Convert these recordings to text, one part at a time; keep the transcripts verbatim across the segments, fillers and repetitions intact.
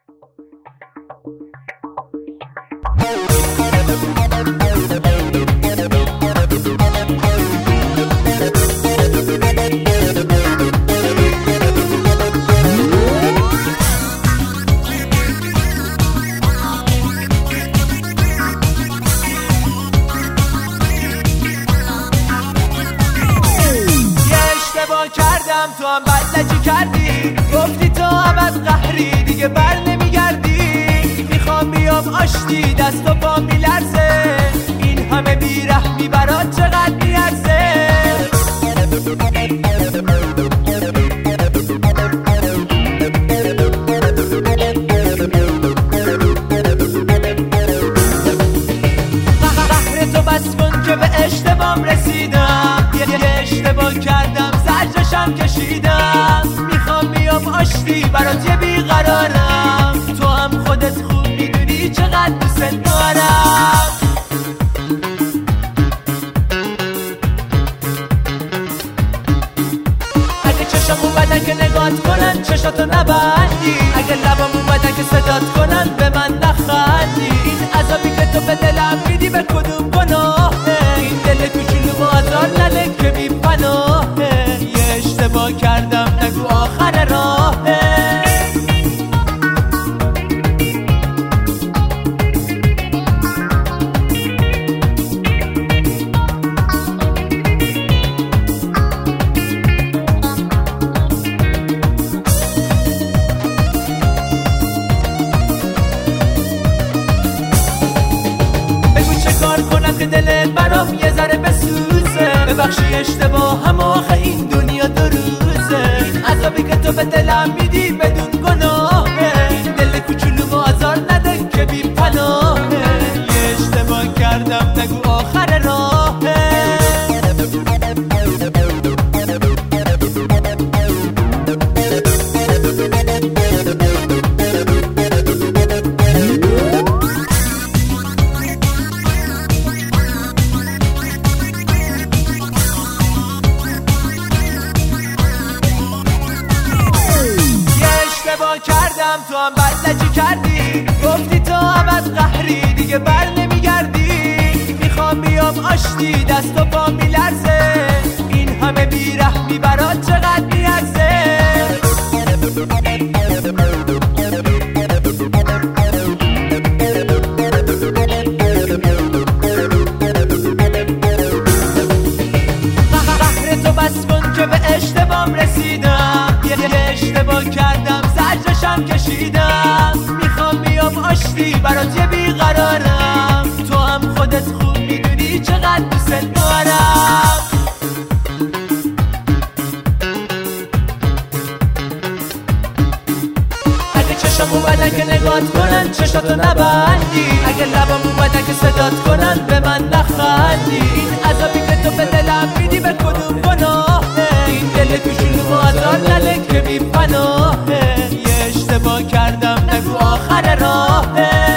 کردم تو هم بدلجی کردی، گفتی تو هم از قهری دیگه بر نمیگردی. میخوام بیام آشتی دست و پا میلرزه، این همه بیرحمی برات چقدر میارزه. قهر تو بس کن که به اشتباهم رسیدم، یه اشتباه کردم زجرشم کشیدم. میخوام بیام آشتی برات یه بیقرارم، تو هم خودت خوب میدونی چقدر دوست دارم. اگه چشم اومدن که نگات کنن چشاتو نبندی، اگه لبم اومدن که صدات کنن به من نخندی. این عذابی که تو به دلم میدی به کدوم گناهه؟ این دل کوچولو آزار نده که بی پناهه. یه اشتباه کردم نگو آخر راهه. که دلت برام یه ذره بسوزه، ببخشی اشتباه هم آخه این دنیا دو روزه. این عذابی که تو به دلم میدی بدون گناهه، این دل کوچولو آزار نده که بی پناهه. یه اشتباه کردم نگو آخر راهه. کردم تو هم بدلجی کردی، گفتی تو هم از قهری دیگه بر نمیگردی. میخوام بیام آشتی دست و پا میلرزه، این همه بیرحمی برات چقدر میارزه. قهر تو بس کن که به اشتباهم رسیدم، یه اشتباه کردم زجرشم کشیدم. میخوام بیام آشتی برات یه بیقرارم، تو هم خودت خوب میدونی چقدر دوست دارم. اگه چشم اومدن که نگات کنن چشاتو نبندی، اگه لبم اومدن که صدات کنن به من نخندی. این عذابی که تو به دلم میدی به کدوم گناهه؟ این دل کوچولو آزار نده که بی پناهه. یه اشتباه کردم نگو آخر راهه.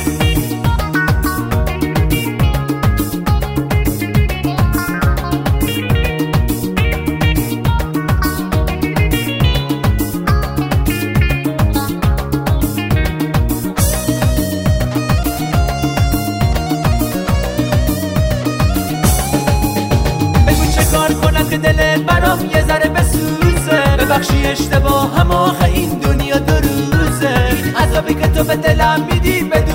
که دلت برام یه ذره بسوزه، ببخشی اشتباه هم آخه این دنیا دو روزه. این عذابی که تو به دلم میدی